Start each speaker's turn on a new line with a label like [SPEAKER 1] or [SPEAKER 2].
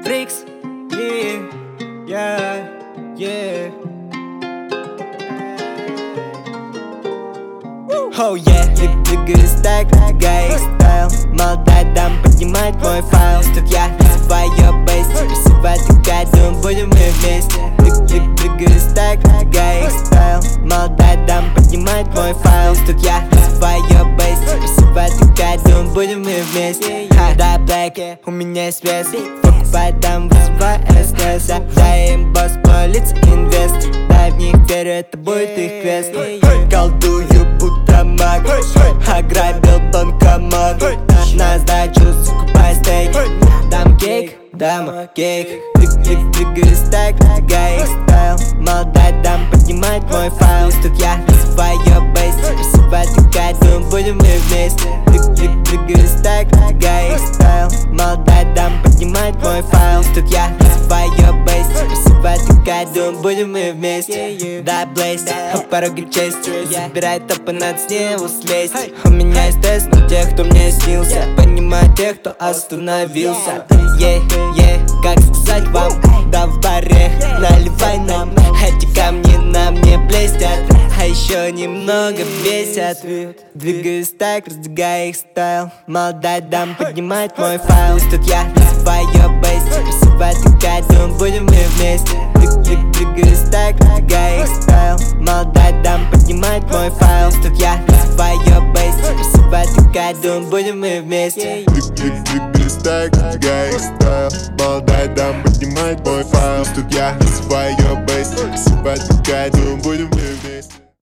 [SPEAKER 1] Freaks, yeah. Oh yeah, двигаю стак, двигаю их стайл. Молодая дам поднимает мой файл. Тут я свое бейс, красивая такая, думаю, будем мы вместе. Двигаю стак, двигаю их стайл. Молодая дам поднимает мой файл. Тут я свое бейс, красивая такая, думаю, будем мы вместе. Да, Black, у меня есть вес. Покупай дам, вызывай СКС. Дай им босс, полиц, инвест. Дай в них верю, это будет их квест. Колдую, будто маг, ограбил банкомат. На сдачу закупай стейк. Дам кейк, дам кейк. Двигаю стак, двигаю их стайл. Молодая дам поднимает мой файл. Тут я свое бейс, красивая такая, думаю, будем мы вместе. Двигаю стак, двигаю их стайл. Молодая дам поднимает мой файл. Тут я свое бейс, красивая такая, думаю, будем мы вместе. Да, Блейз, по пороге честь. Забирай топы, надо с него слезть. У меня есть тест на тех, кто мне снился. Понимаю тех, кто остановился. Как сказать вам, да в баре наливай нам. Эти камни на мне блестят, а еще немного бесят. Двигаюсь так, раздвигаю их стайл. Молодая дам поднимает мой файл. Тут я свое бейс, красивая такая, думаю, будем мы вместе. Двигаюсь так, двигаю их стайл. Молодая дам поднимает мой файл. Тут я свое бейс, красивая такая, думаю, будем мы вместе.
[SPEAKER 2] Двигаюсь так, двигаю их стайл. Молодая дам поднимает мой файл. Тут я свое бейс, красивая такая, думаю, будем мы вместе.